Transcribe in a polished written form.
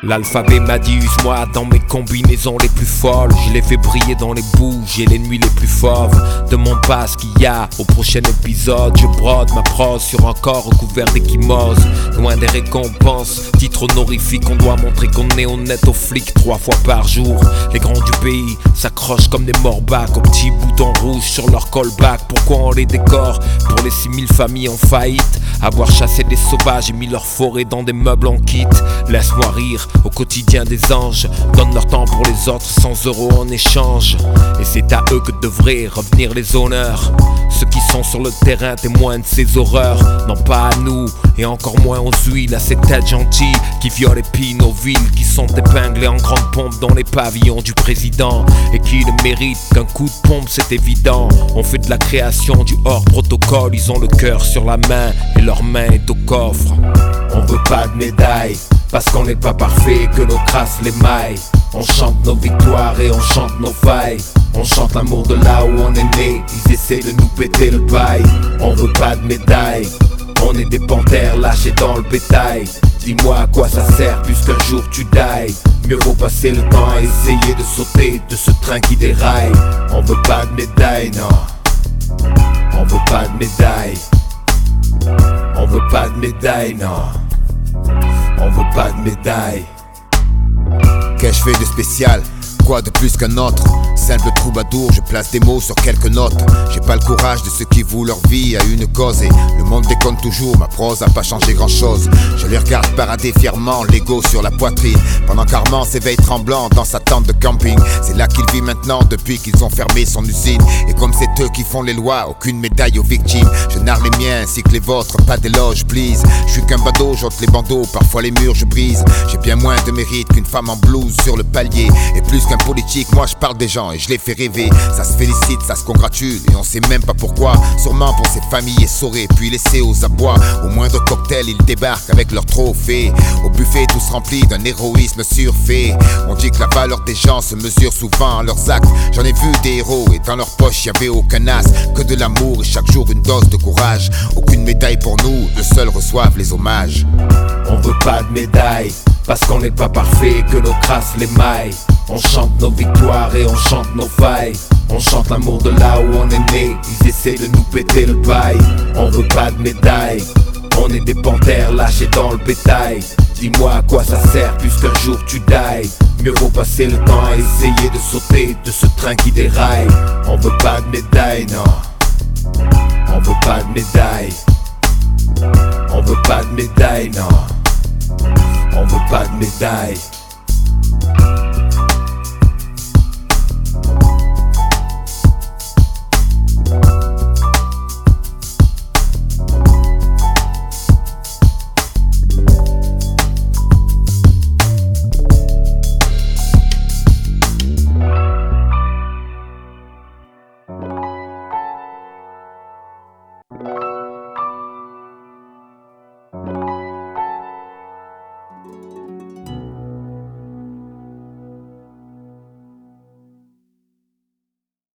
L'alphabet m'a dit use-moi dans mes combinaisons les plus folles. Je les fais briller dans les bouges et les nuits les plus fauves. Demande pas ce qu'il y a au prochain épisode. Je brode ma prose sur un corps recouvert d'échymoses. Loin des récompenses, titre honorifique. On doit montrer qu'on est honnête aux flics 3 fois par jour. Les grands du pays s'accrochent comme des morbacs aux petits boutons rouges sur leur callback. Pourquoi on les décore? Pour les 6000 familles en faillite. Avoir chassé des sauvages et mis leur forêt dans des meubles en kit. Laisse-moi rire au quotidien des anges. Donne leur temps pour les autres, 100 € en échange. Et c'est à eux que devraient revenir les honneurs. Ceux qui sont sur le terrain témoins de ces horreurs. Non pas à nous, et encore moins aux huiles. À ces têtes gentilles qui violent et pillent nos villes. Qui sont épinglées en grande pompe dans les pavillons du président. Et qui ne méritent qu'un coup de pompe, c'est évident. On fait de la création du hors protocole. Ils ont le cœur sur la main et leur main est au coffre. On veut pas de médailles, parce qu'on n'est pas parfait, que nos crasses les mailles. On chante nos victoires et on chante nos failles. On chante l'amour de là où on est né. Ils essaient de nous péter le bail. On veut pas de médailles, on est des panthères lâchés dans le bétail. Dis-moi à quoi ça sert puisqu'un jour tu die. Mieux vaut passer le temps à essayer de sauter de ce train qui déraille. On veut pas de médailles, non. On veut pas de médailles. On veut pas de médailles, non. On veut pas de médailles. Qu'ai-je fait de spécial? Quoi de plus qu'un autre? Simple troubadour, je place des mots sur quelques notes. J'ai pas le courage de ceux qui vouent leur vie à une cause. Et le monde déconne toujours, ma prose a pas changé grand chose. Je les regarde parader fièrement, l'ego sur la poitrine. Pendant qu'Armand s'éveille tremblant dans sa tente de camping. C'est là qu'il vit maintenant depuis qu'ils ont fermé son usine. Et comme c'est eux qui font les lois, aucune médaille aux victimes. Je narre les miens ainsi que les vôtres, pas d'éloge please. Je suis qu'un badaud, j'ôte les bandeaux, parfois les murs je brise. J'ai bien moins de mérite qu'une femme en blouse sur le palier. Et plus qu'un politique, moi je parle des gens et je les fais rêver. Ça se félicite, ça se congratule et on sait même pas pourquoi. Sûrement pour ces familles essorées puis laissées aux abois. Au moindre cocktail ils débarquent avec leurs trophées. Au buffet tous remplis d'un héroïsme surfait. On dit que la valeur des gens se mesure souvent à leurs actes. J'en ai vu des héros et dans leur poche y'avait aucun as. Que de l'amour et chaque jour une dose de courage. Aucune médaille pour nous, eux seuls reçoivent les hommages. On veut pas de médailles, parce qu'on n'est pas parfait, que nos crasses les mailles. On chante nos victoires et on chante nos failles. On chante l'amour de là où on est né. Ils essaient de nous péter le bail. On veut pas de médailles, on est des panthères lâchés dans le bétail. Dis-moi à quoi ça sert puisqu'un jour tu die. Mieux vaut passer le temps à essayer de sauter de ce train qui déraille. On veut pas de médailles, non. On veut pas de médailles. On veut pas de médailles, non. On veut pas de médailles.